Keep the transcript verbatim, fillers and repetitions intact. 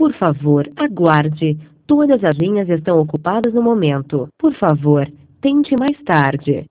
Por favor, aguarde. Todas as linhas estão ocupadas no momento. Por favor, tente mais tarde.